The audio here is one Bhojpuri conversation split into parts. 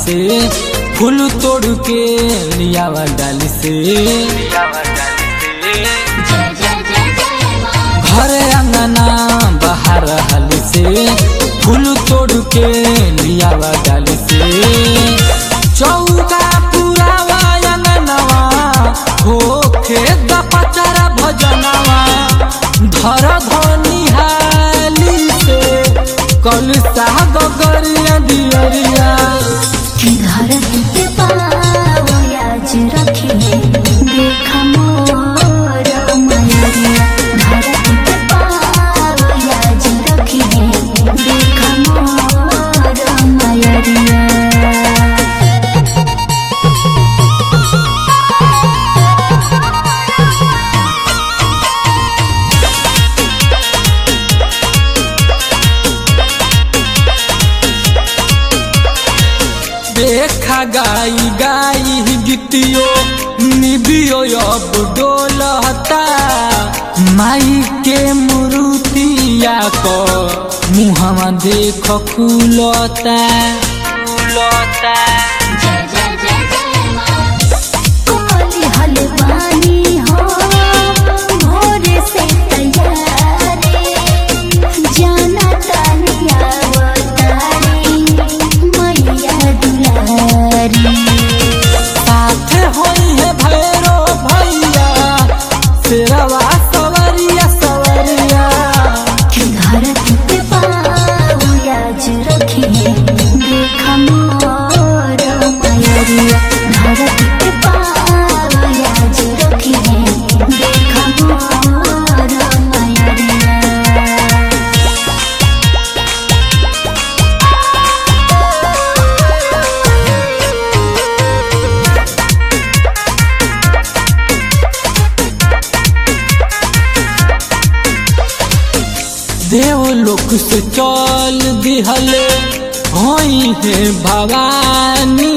से फूल तोड़ के लियावा डाली से घर अंगना बाहर हाली से फूल तोड़ के लियावा डाली से चौका पुरावा अंगनवा होखे दपचरा भजनवा धर धनी हाली से कल साग गरिया दियरिया घर के पावयाज रखे देख मोर मयरिया घर के पावयाज रखे देख मोर मयरिया। देखा गाई गाई गीतियो निबियो अब डोलता माई के मुरुतिया को मुहवा देख खुलता कोली हलवानी हो भोरे से तैयारी जाना तानिया बतारी मैया दुलारी साथ होई है भैरो भैया शेरवा सवरिया सवरिया घर के पावयाज रखे देख मोर मयरिया घर के पावयाज रखे देख मोर मयरिया। देवलोक से चल दिहले होई है भवानी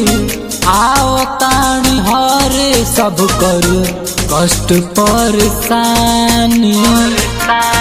आवतानी हरे सब कर कष्ट परेशानी